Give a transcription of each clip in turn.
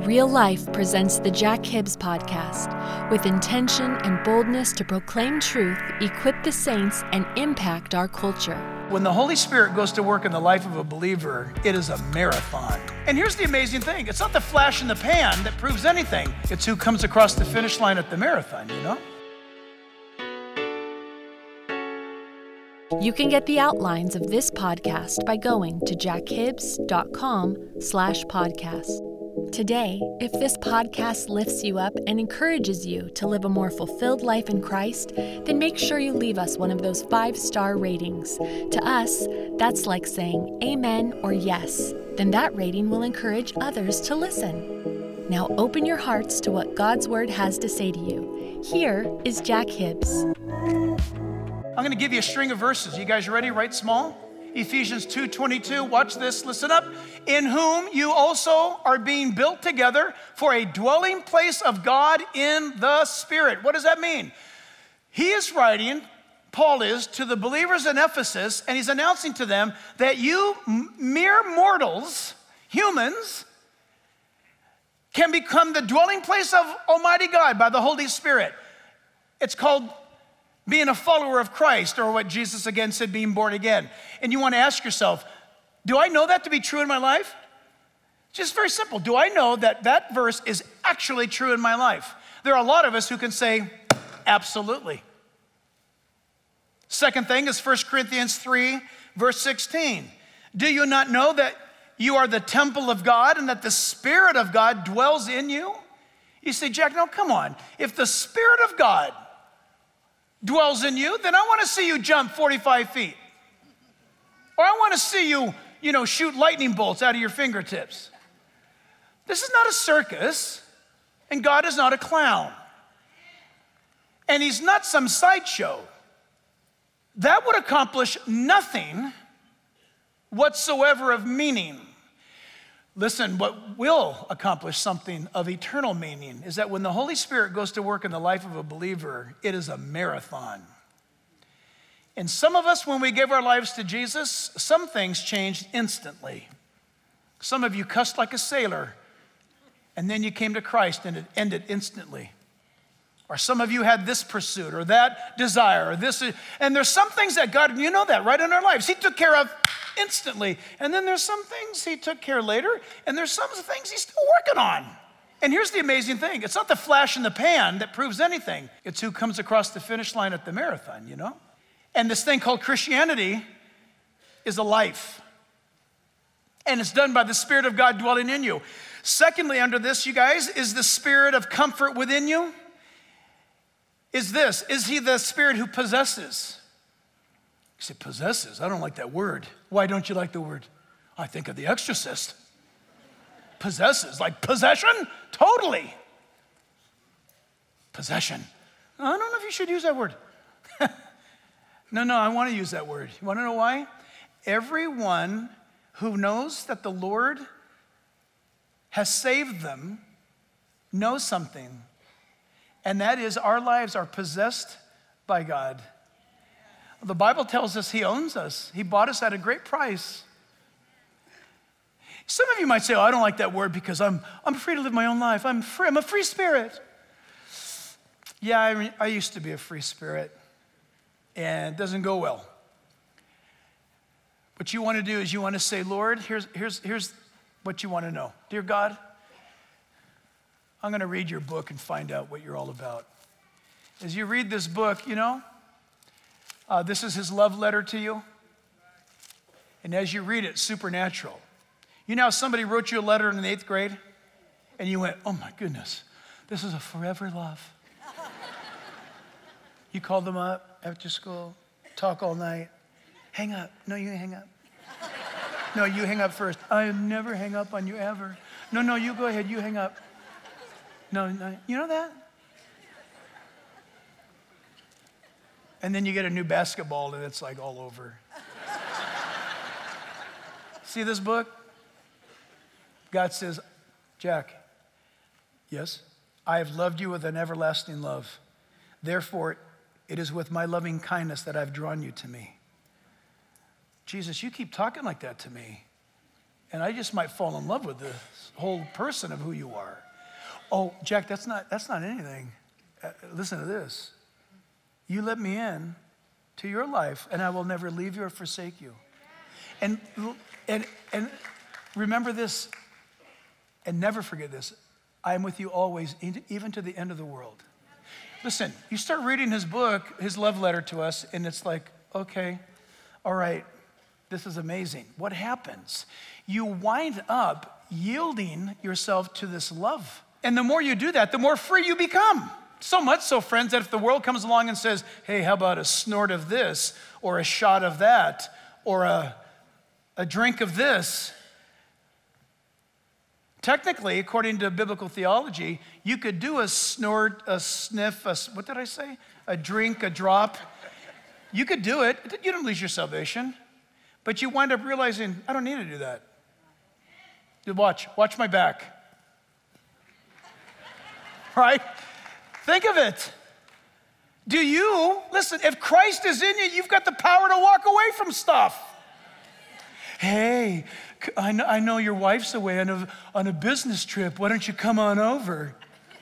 Real Life presents the Jack Hibbs Podcast with intention and boldness to proclaim truth, equip the saints, and impact our culture. When the Holy Spirit goes to work in the life of a believer, it is a marathon. And here's the amazing thing. It's not the flash in the pan that proves anything. It's who comes across the finish line at the marathon, you know? You can get the outlines of this podcast by going to jackhibbs.com/podcast. Today, if this podcast lifts you up and encourages you to live a more fulfilled life in Christ, then make sure you leave us one of those 5-star ratings. To us, that's like saying amen or yes. Then that rating will encourage others to listen. Now open your hearts to what God's Word has to say to you. Here is Jack Hibbs. I'm going to give you a string of verses. You guys ready? Write small. Ephesians 2:22. Watch this. Listen up. In whom you also are being built together for a dwelling place of God in the Spirit. What does that mean? He is writing, Paul is, to the believers in Ephesus, and he's announcing to them that you mere mortals, humans, can become the dwelling place of Almighty God by the Holy Spirit. It's called being a follower of Christ, or what Jesus again said, being born again. And you want to ask yourself, do I know that to be true in my life? Just very simple. Do I know that that verse is actually true in my life? There are a lot of us who can say, absolutely. Second thing is 1 Corinthians 3, verse 16. Do you not know that you are the temple of God and that the Spirit of God dwells in you? You say, Jack, no, come on. If the Spirit of God dwells in you, then I want to see you jump 45 feet. Or I want to see you, shoot lightning bolts out of your fingertips. This is not a circus, and God is not a clown. And he's not some sideshow. That would accomplish nothing whatsoever of meaning. Listen, what will accomplish something of eternal meaning is that when the Holy Spirit goes to work in the life of a believer, it is a marathon. And some of us, when we give our lives to Jesus, some things changed instantly. Some of you cussed like a sailor, and then you came to Christ and it ended instantly. Or some of you had this pursuit or that desire or this. And there's some things that God, you know that, right, in our lives, he took care of instantly. And then there's some things he took care of later, and there's some things he's still working on. And here's the amazing thing. It's not the flash in the pan that proves anything. It's who comes across the finish line at the marathon, you know? And this thing called Christianity is a life. And it's done by the Spirit of God dwelling in you. Secondly, under this, you guys, is the spirit of comfort within you. Is he the spirit who possesses? You say, possesses? I don't like that word. Why don't you like the word? I think of The Exorcist. Possesses, like possession? Totally. Possession. I don't know if you should use that word. No, I want to use that word. You want to know why? Everyone who knows that the Lord has saved them knows something. And that is, our lives are possessed by God. The Bible tells us he owns us. He bought us at a great price. Some of you might say, I don't like that word because I'm free to live my own life. I'm free. I'm a free spirit. Yeah, I used to be a free spirit, and it doesn't go well. What you want to do is you want to say, Lord, here's what you want to know. Dear God, I'm going to read your book and find out what you're all about. As you read this book, this is his love letter to you. And as you read it, supernatural. You know how somebody wrote you a letter in the 8th grade? And you went, oh my goodness, this is a forever love. You called them up after school, talk all night. Hang up. No, you hang up. No, you hang up first. I never hang up on you ever. No, you go ahead, you hang up. No, you know that? And then you get a new basketball and it's like all over. See this book? God says, Jack, yes, I have loved you with an everlasting love. Therefore, it is with my loving kindness that I've drawn you to me. Jesus, you keep talking like that to me. and I just might fall in love with the whole person of who you are. Oh, Jack, that's not anything. Listen to this. You let me in to your life, and I will never leave you or forsake you. And remember this, and never forget this. I am with you always, even to the end of the world. Listen, you start reading his book, his love letter to us, and it's like, okay, all right, this is amazing. What happens? You wind up yielding yourself to this love. And the more you do that, the more free you become. So much so, friends, that if the world comes along and says, hey, how about a snort of this, or a shot of that, or a drink of this, technically, according to biblical theology, you could do a snort, a sniff, what did I say? A drink, a drop. You could do it. You don't lose your salvation. But you wind up realizing, I don't need to do that. Watch my back. Right? Think of it. Listen, if Christ is in you, you've got the power to walk away from stuff. Hey, I know your wife's away on a business trip. Why don't you come on over?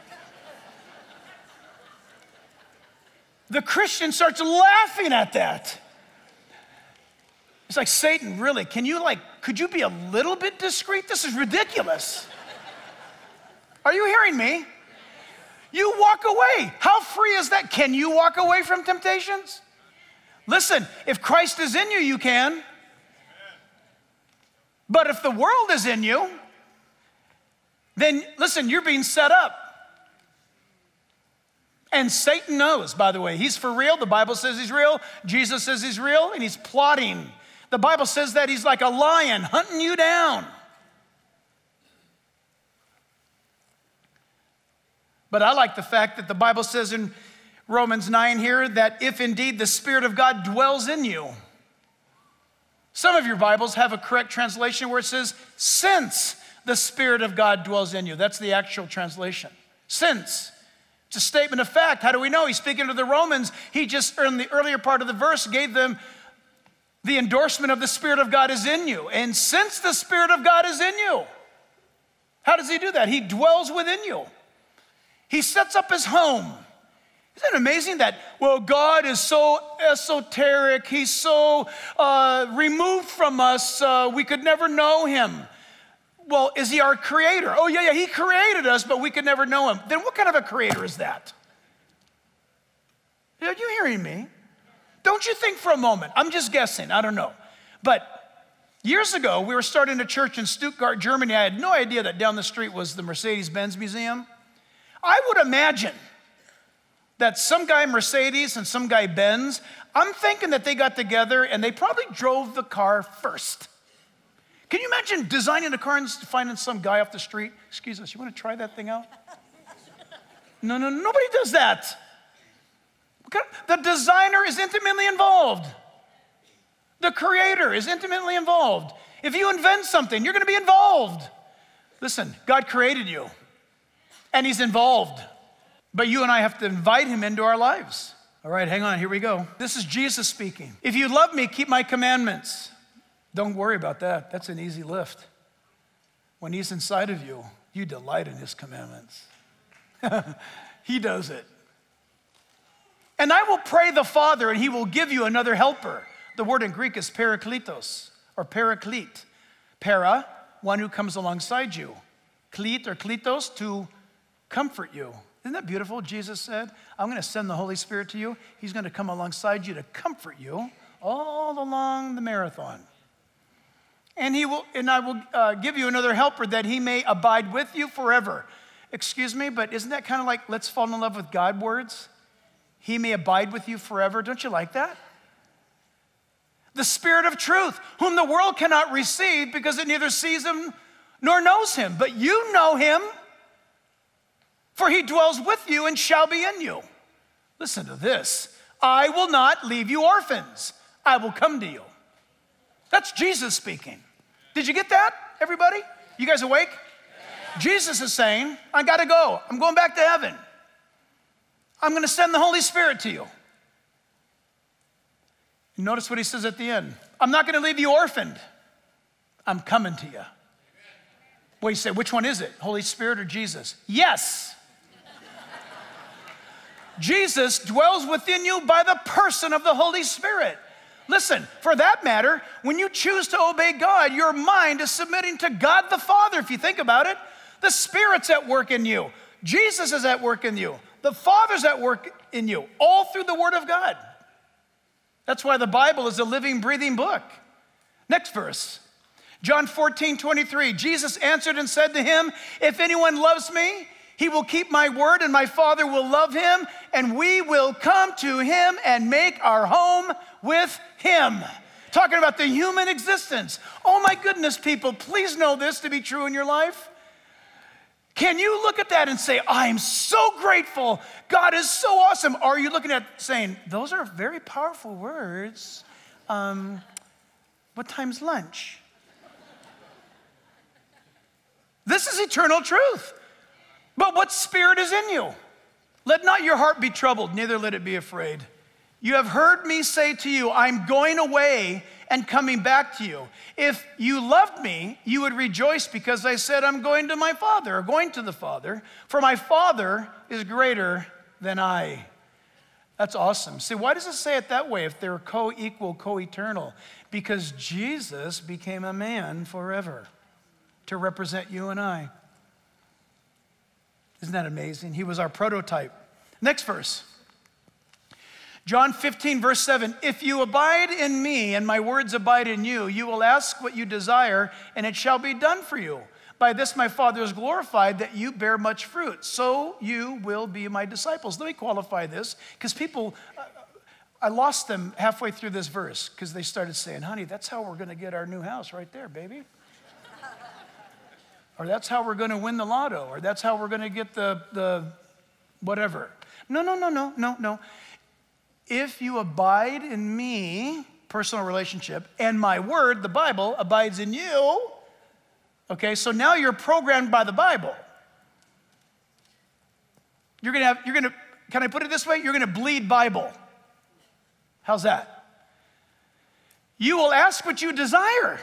The Christian starts laughing at that. It's like, Satan, really, could you be a little bit discreet? This is ridiculous. Are you hearing me? You walk away. How free is that? Can you walk away from temptations? Listen, if Christ is in you, you can. But if the world is in you, then listen, you're being set up. And Satan knows, by the way, he's for real. The Bible says he's real. Jesus says he's real, and he's plotting. The Bible says that he's like a lion hunting you down. But I like the fact that the Bible says in Romans 9 here that if indeed the Spirit of God dwells in you. Some of your Bibles have a correct translation where it says, since the Spirit of God dwells in you. That's the actual translation. Since. It's a statement of fact. How do we know? He's speaking to the Romans. He just, in the earlier part of the verse, gave them the endorsement of the Spirit of God is in you. And since the Spirit of God is in you, how does he do that? He dwells within you. He sets up his home. Isn't it amazing that, well, God is so esoteric. He's so removed from us. We could never know him. Well, is he our creator? Oh, yeah, he created us, but we could never know him. Then what kind of a creator is that? Are you hearing me? Don't you think for a moment, I'm just guessing, I don't know. But years ago, we were starting a church in Stuttgart, Germany. I had no idea that down the street was the Mercedes-Benz Museum. I would imagine that some guy Mercedes and some guy Benz, I'm thinking that they got together and they probably drove the car first. Can you imagine designing a car and finding some guy off the street? Excuse us, you want to try that thing out? No, nobody does that. The designer is intimately involved. The creator is intimately involved. If you invent something, you're going to be involved. Listen, God created you, and he's involved. But you and I have to invite him into our lives. All right, hang on, here we go. This is Jesus speaking. If you love me, keep my commandments. Don't worry about that. That's an easy lift. When he's inside of you, you delight in his commandments. He does it. And I will pray the Father, and he will give you another helper. The word in Greek is parakletos, or paraclete. Para, one who comes alongside you. Klete or kletos, to comfort you. Isn't that beautiful? Jesus said, I'm going to send the Holy Spirit to you. He's going to come alongside you to comfort you all along the marathon. And I will give you another helper that he may abide with you forever. Excuse me, but isn't that kind of like let's fall in love with God words? He may abide with you forever. Don't you like that? The Spirit of truth, whom the world cannot receive because it neither sees him nor knows him. But you know him, for he dwells with you and shall be in you. Listen to this. I will not leave you orphans. I will come to you. That's Jesus speaking. Did you get that, everybody? You guys awake? Yeah. Jesus is saying, I got to go. I'm going back to heaven. I'm going to send the Holy Spirit to you. Notice what he says at the end. I'm not going to leave you orphaned. I'm coming to you. Well, you say, which one is it? Holy Spirit or Jesus? Yes. Jesus dwells within you by the person of the Holy Spirit. Listen, for that matter, when you choose to obey God, your mind is submitting to God the Father. If you think about it, the Spirit's at work in you. Jesus is at work in you. The Father's at work in you, all through the Word of God. That's why the Bible is a living, breathing book. Next verse. John 14:23. Jesus answered and said to him, if anyone loves me, he will keep my word, and my Father will love him, and we will come to him and make our home with him. Talking about the human existence. Oh my goodness, people, please know this to be true in your life. Can you look at that and say, I'm so grateful, God is so awesome? Or are you looking at saying, those are very powerful words. What time's lunch? This is eternal truth. But what spirit is in you? Let not your heart be troubled, neither let it be afraid. You have heard me say to you, I'm going away and coming back to you. If you loved me, you would rejoice because I said I'm going to my Father, or going to the Father, for my Father is greater than I. That's awesome. See, why does it say it that way if they're co-equal, co-eternal? Because Jesus became a man forever to represent you and I. Isn't that amazing? He was our prototype. Next verse. John 15, verse 7. If you abide in me and my words abide in you, you will ask what you desire and it shall be done for you. By this my Father is glorified, that you bear much fruit. So you will be my disciples. Let me qualify this, because people, I lost them halfway through this verse because they started saying, honey, that's how we're going to get our new house right there, baby. Or that's how we're going to win the lotto, or that's how we're going to get the whatever. No. If you abide in me, personal relationship, and my word, the Bible, abides in you, okay, so now you're programmed by the Bible. Can I put it this way? You're going to bleed Bible. How's that? You will ask what you desire.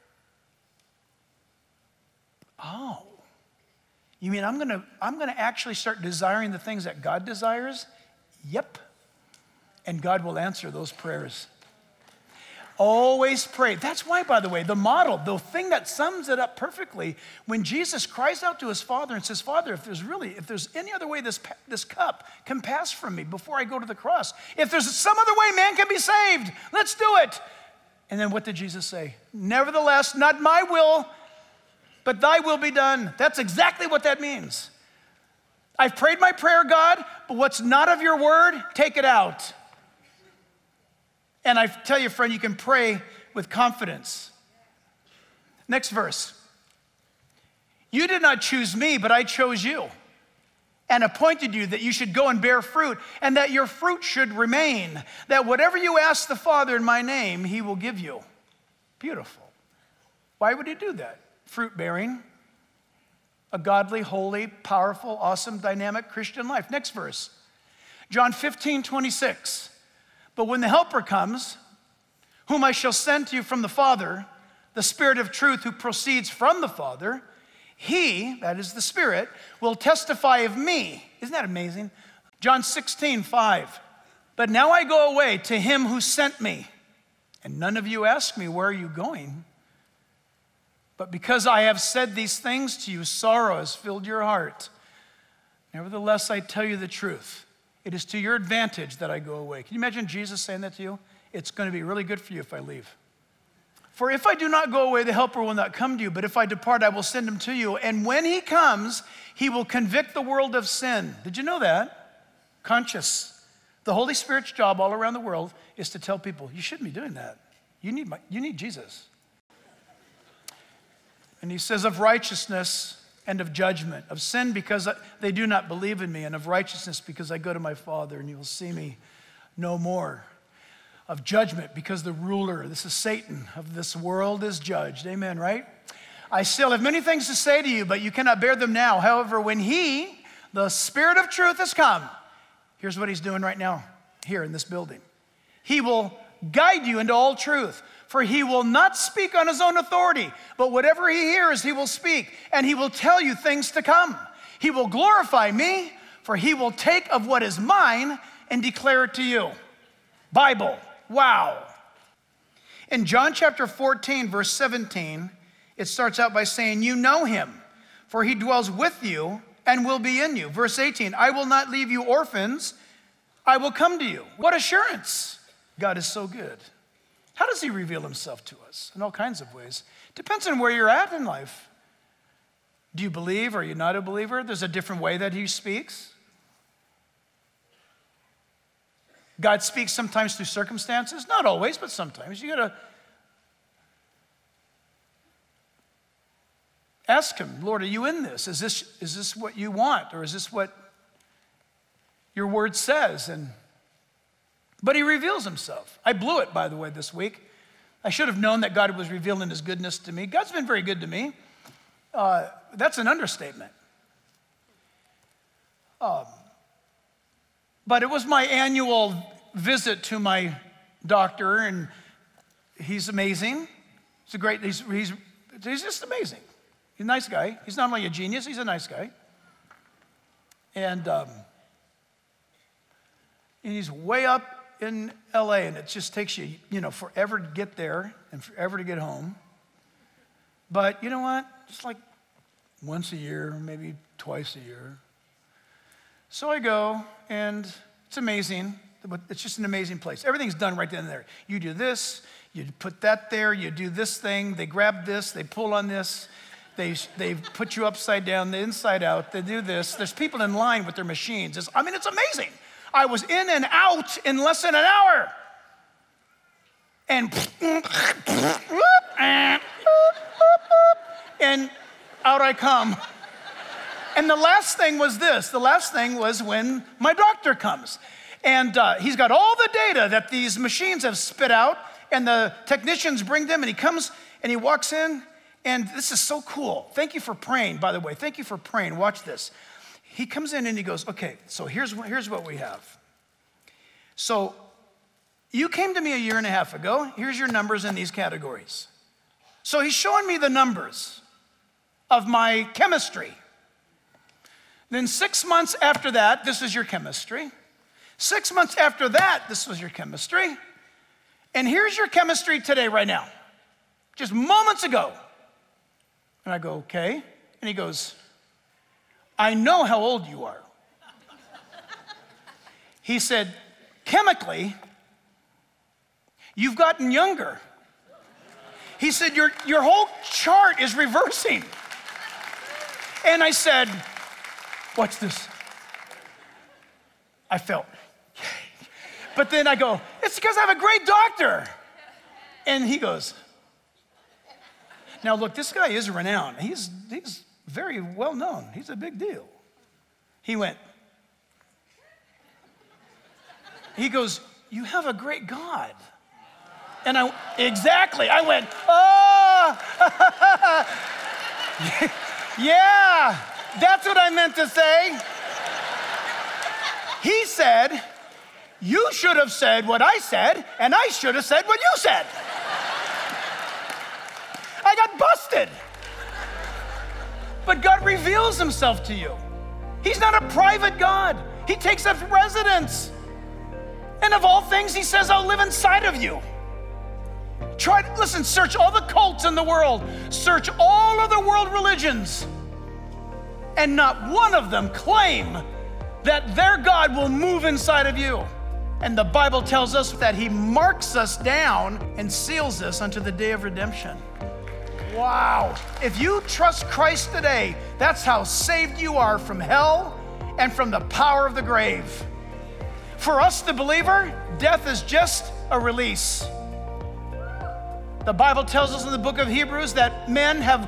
Oh, you mean I'm gonna actually start desiring the things that God desires? Yep. And God will answer those prayers. Always pray. That's why, by the way, the model, the thing that sums it up perfectly, when Jesus cries out to his Father and says, Father, if there's any other way this cup can pass from me before I go to the cross, if there's some other way man can be saved, let's do it. And then what did Jesus say? Nevertheless, not my will, but thy will be done. That's exactly what that means. I've prayed my prayer, God, but what's not of your word, take it out. And I tell you, friend, you can pray with confidence. Next verse. You did not choose me, but I chose you and appointed you that you should go and bear fruit, and that your fruit should remain, that whatever you ask the Father in my name, he will give you. Beautiful. Why would he do that? Fruit bearing, a godly, holy, powerful, awesome, dynamic Christian life. Next verse. John 15:26. But when the Helper comes, whom I shall send to you from the Father, the Spirit of truth who proceeds from the Father, he, that is the Spirit, will testify of me. Isn't that amazing? John 16:5. But now I go away to him who sent me, and none of you ask me, where are you going? But because I have said these things to you, sorrow has filled your heart. Nevertheless, I tell you the truth. It is to your advantage that I go away. Can you imagine Jesus saying that to you? It's going to be really good for you if I leave. For if I do not go away, the Helper will not come to you. But if I depart, I will send him to you. And when he comes, he will convict the world of sin. Did you know that? Conscious. The Holy Spirit's job all around the world is to tell people, you shouldn't be doing that. You need Jesus. And he says of righteousness and of judgment, of sin because they do not believe in me, and of righteousness because I go to my Father and you will see me no more. Of judgment because the ruler, this is Satan, of this world is judged. Amen, right? I still have many things to say to you, but you cannot bear them now. However, when he, the Spirit of truth, has come, here's what he's doing right now here in this building. He will guide you into all truth. For he will not speak on his own authority, but whatever he hears, he will speak, and he will tell you things to come. He will glorify me, for he will take of what is mine and declare it to you. Bible, wow. In John chapter 14, verse 17, it starts out by saying, you know him, for he dwells with you and will be in you. Verse 18, I will not leave you orphans, I will come to you. What assurance! God is so good. How does he reveal himself to us? In all kinds of ways. Depends on where you're at in life. Do you believe? Are you not a believer? There's a different way that he speaks. God speaks sometimes through circumstances. Not always, but sometimes. You gotta ask him, Lord, are you in this? Is this what you want? Or is this what your word says? But he reveals himself. I blew it, by the way, this week. I should have known that God was revealing his goodness to me. God's been very good to me. That's an understatement. But it was my annual visit to my doctor, and he's amazing. He's just amazing. He's a nice guy. He's not only a genius, he's a nice guy. And he's way up in LA, and it just takes you, forever to get there and forever to get home. But you know what? It's like once a year, maybe twice a year. So I go, and it's amazing. It's just an amazing place. Everything's done right then and there. You do this, you put that there, you do this thing, they grab this, they pull on this, they put you upside down, the inside out, they do this. There's people in line with their machines. It's amazing. I was in and out in less than an hour. And out I come. And the last thing was this. The last thing was when my doctor comes. And he's got all the data that these machines have spit out, and the technicians bring them, and he comes and he walks in, and this is so cool. Thank you for praying, by the way. Thank you for praying. Watch this. He comes in and he goes, okay, so here's what we have. So you came to me a year and a half ago. Here's your numbers in these categories. So he's showing me the numbers of my chemistry. Then 6 months after that, this is your chemistry. 6 months after that, this was your chemistry. And here's your chemistry today, right now. Just moments ago. And I go, okay. And he goes, I know how old you are. He said, chemically, you've gotten younger. He said, your whole chart is reversing. And I said, watch this. I felt, yay. But then I go, it's because I have a great doctor. And he goes, now look, this guy is renowned. He's very well known. He's a big deal. He goes, you have a great God. And I went, oh, yeah, that's what I meant to say. He said, you should have said what I said, and I should have said what you said. I got busted. But God reveals himself to you. He's not a private God. He takes up residence. And of all things, he says, I'll live inside of you. Search all the cults in the world. Search all of the world religions. And not one of them claim that their God will move inside of you. And the Bible tells us that he marks us down and seals us unto the day of redemption. Wow. If you trust Christ today, that's how saved you are from hell and from the power of the grave. For us, the believer, death is just a release. The Bible tells us in the book of Hebrews that men have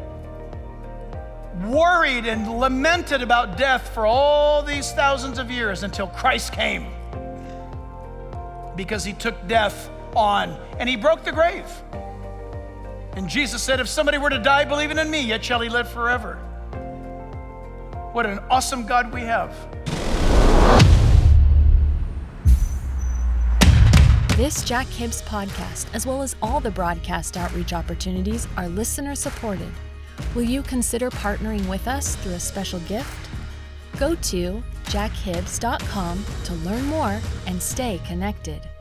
worried and lamented about death for all these thousands of years until Christ came. Because he took death on and he broke the grave. And Jesus said, if somebody were to die believing in me, yet shall he live forever. What an awesome God we have. This Jack Hibbs podcast, as well as all the broadcast outreach opportunities, are listener-supported. Will you consider partnering with us through a special gift? Go to jackhibbs.com to learn more and stay connected.